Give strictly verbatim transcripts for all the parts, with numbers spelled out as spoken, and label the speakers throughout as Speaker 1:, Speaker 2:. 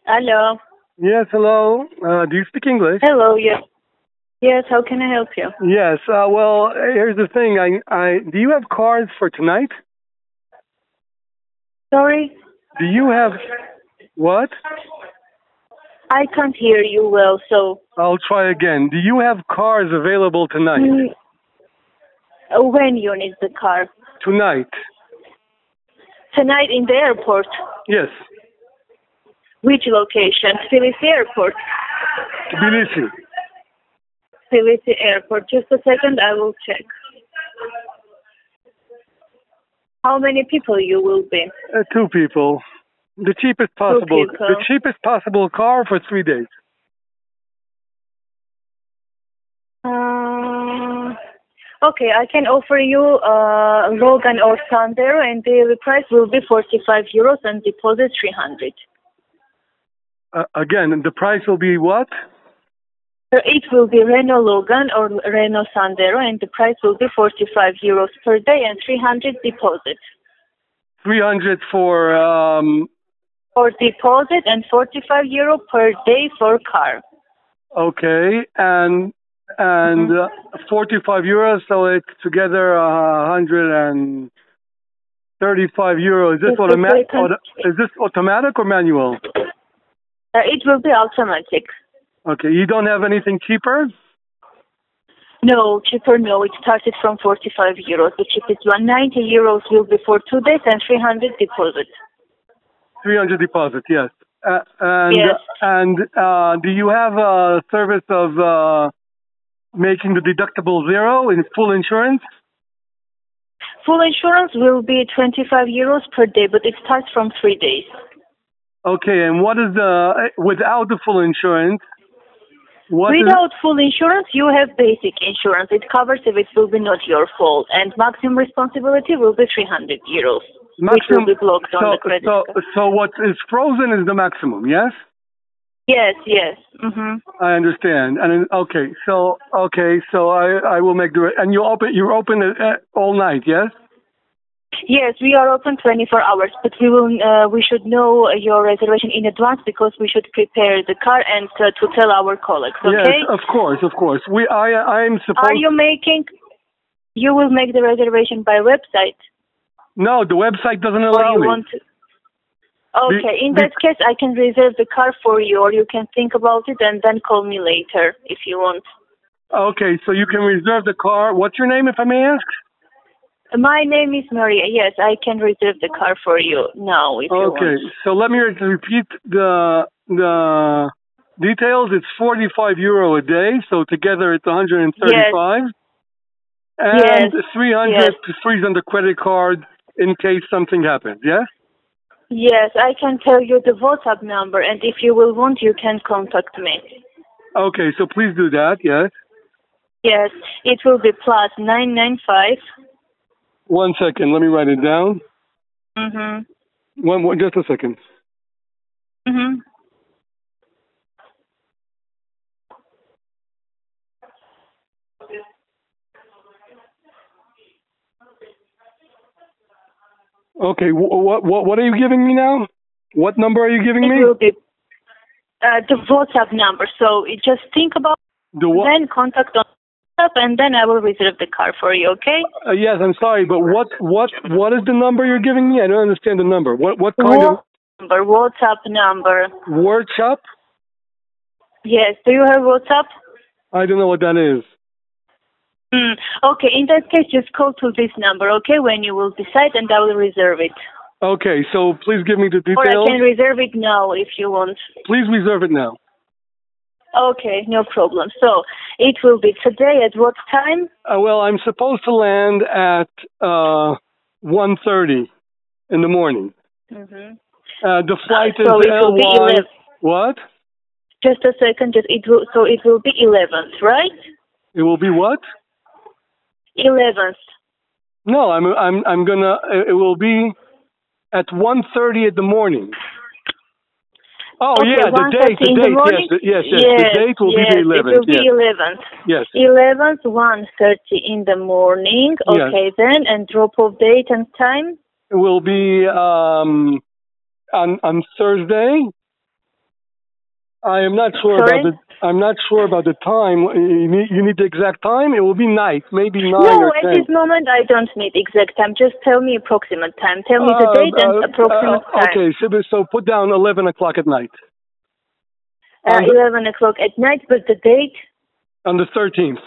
Speaker 1: Hello.
Speaker 2: Yes, hello. Uh, do you speak English?
Speaker 1: Hello, yes. Yes, how can I help you?
Speaker 2: Yes. Uh, well, here's the thing. I, I, do you have cars for tonight?
Speaker 1: Sorry,
Speaker 2: Do you have what?
Speaker 1: I can't hear you well, so
Speaker 2: I'll try again. Do you have cars available tonight?
Speaker 1: mm, uh, when you need the car?
Speaker 2: Tonight?
Speaker 1: Tonight in the airport.
Speaker 2: Yes.
Speaker 1: Which location? Tbilisi Airport.
Speaker 2: Tbilisi.
Speaker 1: Tbilisi Airport. Just a second, I will check. How many people you will be?
Speaker 2: Uh, two people. The cheapest possible.
Speaker 1: people.
Speaker 2: The cheapest possible car for three days.
Speaker 1: Uh, okay, I can offer you uh, Logan or Sandero, and the price will be forty-five euros and deposit three hundred.
Speaker 2: Uh, again, the price will be what?
Speaker 1: So it will be Renault Logan or Renault Sandero, and the price will be forty-five euros per day and three hundred deposit.
Speaker 2: Three hundred for. Um,
Speaker 1: For deposit and forty-five euro per day for car.
Speaker 2: okay, and and uh, forty-five euros, so it's together a hundred and thirty-five euros. Is this
Speaker 1: Just a
Speaker 2: automatic?
Speaker 1: second.
Speaker 2: Is this automatic or manual?
Speaker 1: Uh, it will be automatic.
Speaker 2: Okay, you don't have anything cheaper?
Speaker 1: No, cheaper no. It started from forty-five euros. The cheapest one, ninety euros will be for two days and three hundred deposit.
Speaker 2: Three hundred deposit, yes. Uh, and
Speaker 1: Yes.
Speaker 2: and uh, do you have a service of uh, making the deductible zero in full insurance?
Speaker 1: Full insurance will be twenty-five euros per day, but it starts from three days.
Speaker 2: Okay, and what is the without the full insurance? What is-
Speaker 1: Without full insurance, you have basic insurance. It covers if it will be not your fault, and maximum responsibility will be three hundred euros, which will be blocked on
Speaker 2: so,
Speaker 1: the credit
Speaker 2: so,
Speaker 1: card.
Speaker 2: so what is frozen is the maximum, yes?
Speaker 1: Yes, yes. Mm-hmm.
Speaker 2: I understand. And okay, so okay, so I I will make the and you open you're open uh, all night, yes?
Speaker 1: Yes, we are open twenty-four hours, but we will uh, we should know your reservation in advance because we should prepare the car and uh, to tell our colleagues. Okay?
Speaker 2: Yes, of course, of course. We I I'm supposed.
Speaker 1: Are you making? You will make the reservation by website.
Speaker 2: No, the website doesn't
Speaker 1: Or
Speaker 2: allow
Speaker 1: you
Speaker 2: me.
Speaker 1: want to? Okay,
Speaker 2: Be-
Speaker 1: in
Speaker 2: be-
Speaker 1: that case, I can reserve the car for you, or you can think about it and then call me later if you want.
Speaker 2: Okay, so you can reserve the car. What's your name, if I may ask?
Speaker 1: My name is Maria. Yes, I can reserve the car for you now if you
Speaker 2: Okay,
Speaker 1: want.
Speaker 2: so let me re- repeat the the details. It's forty-five euro a day, so together it's one hundred thirty-five. And
Speaker 1: Yes.
Speaker 2: three hundred
Speaker 1: Yes.
Speaker 2: to freeze on the credit card in case something happens, yes?
Speaker 1: Yes, I can tell you the WhatsApp number, and if you will want, you can contact me.
Speaker 2: Okay, so please do that, yes.
Speaker 1: Yes, it will be plus nine nine five.
Speaker 2: One second, let me write it down.
Speaker 1: Mhm.
Speaker 2: One, one just a second.
Speaker 1: Mhm.
Speaker 2: Okay, wh- what what what are you giving me now? What number are you giving
Speaker 1: It
Speaker 2: me?
Speaker 1: will be uh, the WhatsApp number. So you just think about
Speaker 2: The what?
Speaker 1: then contact on WhatsApp, and then I will reserve the car for you. Okay?
Speaker 2: Uh, yes, I'm sorry, but what what what is the number you're giving me? I don't understand the number. What what kind
Speaker 1: What number? WhatsApp number.
Speaker 2: of workshop?
Speaker 1: Yes. Do you have WhatsApp?
Speaker 2: I don't know what that is.
Speaker 1: Mm. Okay. In that case, just call to this number. Okay, when you will decide, and I will reserve it.
Speaker 2: Okay, so please give me the
Speaker 1: Or I
Speaker 2: details.
Speaker 1: can reserve it now if you want.
Speaker 2: Please reserve it now.
Speaker 1: Okay, no problem. So it will be today at what time?
Speaker 2: Uh, well, I'm supposed to land at uh, one thirty in the morning.
Speaker 1: Mm-hmm.
Speaker 2: Uh, the flight
Speaker 1: Uh, so
Speaker 2: is
Speaker 1: it will be
Speaker 2: L Y.
Speaker 1: eleven.
Speaker 2: What?
Speaker 1: Just a second. Just it will. So it will be eleventh, right?
Speaker 2: It will be what?
Speaker 1: Eleventh.
Speaker 2: No, I'm I'm I'm gonna. It will be at one thirty in the morning. Oh
Speaker 1: Okay,
Speaker 2: yeah, the date, the
Speaker 1: in the
Speaker 2: date,
Speaker 1: morning?
Speaker 2: yes, the- yes, yes,
Speaker 1: Yes,
Speaker 2: the date will
Speaker 1: yes,
Speaker 2: be the
Speaker 1: it
Speaker 2: eleventh.
Speaker 1: will be
Speaker 2: Yes,
Speaker 1: eleventh.
Speaker 2: yes.
Speaker 1: Eleventh, one thirty in the morning.
Speaker 2: Yes.
Speaker 1: Okay, then, and drop off date and time.
Speaker 2: It will be um on on Thursday. I am not sure
Speaker 1: Sorry?
Speaker 2: about the. I'm not sure about the time. You need, you need the exact time. It will be night, maybe nine
Speaker 1: No,
Speaker 2: or
Speaker 1: at
Speaker 2: ten.
Speaker 1: this moment I don't need exact time. Just tell me approximate time. Tell me the
Speaker 2: Uh,
Speaker 1: date and
Speaker 2: uh,
Speaker 1: approximate
Speaker 2: uh,
Speaker 1: time.
Speaker 2: okay, so, so put down eleven o'clock at night
Speaker 1: Uh,
Speaker 2: on the,
Speaker 1: eleven o'clock at night, but the date?
Speaker 2: on the thirteenth.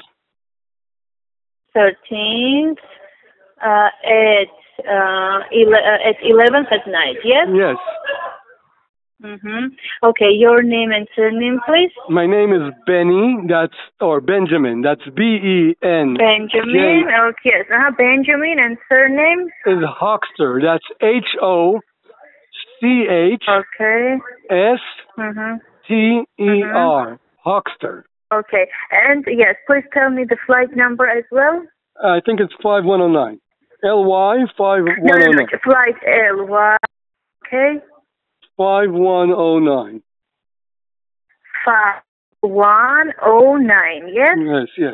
Speaker 1: thirteenth uh, at, uh, ele- uh, at eleventh at night, yes?
Speaker 2: Yes.
Speaker 1: Mm-hmm. Okay, your name and surname, please?
Speaker 2: My name is Benny. That's or Benjamin. That's B E N.
Speaker 1: Benjamin, okay, yes. Uh-huh. Benjamin and surname?
Speaker 2: Is Hochster. That's H O C H
Speaker 1: Okay.
Speaker 2: S
Speaker 1: Mm-hmm.
Speaker 2: T E R. Hochster.
Speaker 1: Okay, and yes, please tell me the flight number as well.
Speaker 2: I think it's five one oh nine. L Y five
Speaker 1: No,
Speaker 2: one
Speaker 1: no,
Speaker 2: oh
Speaker 1: no,
Speaker 2: nine.
Speaker 1: flight L Y. Okay.
Speaker 2: Five one oh nine.
Speaker 1: Five one oh nine. Yes.
Speaker 2: Yes, yes.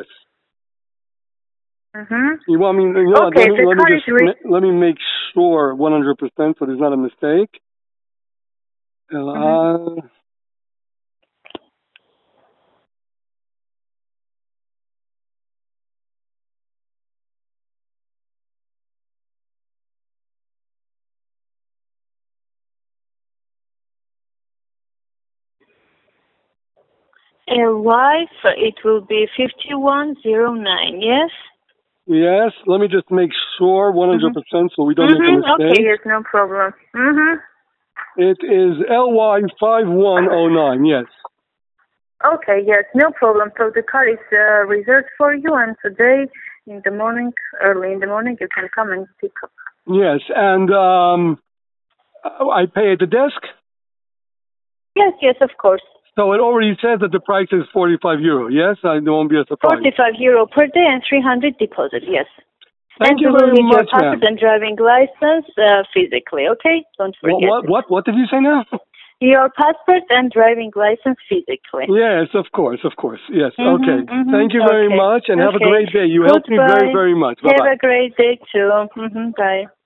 Speaker 1: Mhm.
Speaker 2: You want me? You know,
Speaker 1: Okay,
Speaker 2: let me,
Speaker 1: the
Speaker 2: let me
Speaker 1: car
Speaker 2: just
Speaker 1: is re-
Speaker 2: ma- let me make sure one hundred percent so there's not a mistake. L I.
Speaker 1: Mhm. L Y. So it will be fifty one zero nine. Yes.
Speaker 2: Yes, let me just make sure one hundred percent so we don't
Speaker 1: Mhm.
Speaker 2: make a mistake.
Speaker 1: Okay. Yes. No problem. Mhm.
Speaker 2: It is L Y five one oh nine, yes.
Speaker 1: Okay. Yes. No problem. So the car is uh, reserved for you, and today in the morning, early in the morning, you can come and pick up.
Speaker 2: Yes, and um, I pay at the desk,
Speaker 1: Yes. Yes. Of course.
Speaker 2: so it already says that the price is forty-five euro, yes? I, there won't be a surprise.
Speaker 1: Forty-five euro per day and three hundred deposit. Yes.
Speaker 2: Thank
Speaker 1: and
Speaker 2: you
Speaker 1: we will
Speaker 2: very
Speaker 1: need your
Speaker 2: much, ma'am.
Speaker 1: passport and driving license uh, physically. Okay. Don't
Speaker 2: What,
Speaker 1: forget
Speaker 2: what,
Speaker 1: it.
Speaker 2: what, what did you say now?
Speaker 1: Your passport and driving license physically.
Speaker 2: Yes, of course, of course. Yes,
Speaker 1: Mhm,
Speaker 2: okay.
Speaker 1: mhm,
Speaker 2: Thank you very
Speaker 1: okay.
Speaker 2: much and have a
Speaker 1: Okay.
Speaker 2: great day. You helped me very,
Speaker 1: Goodbye.
Speaker 2: very much.
Speaker 1: Have
Speaker 2: Bye-bye.
Speaker 1: a great day too. Mhm, bye.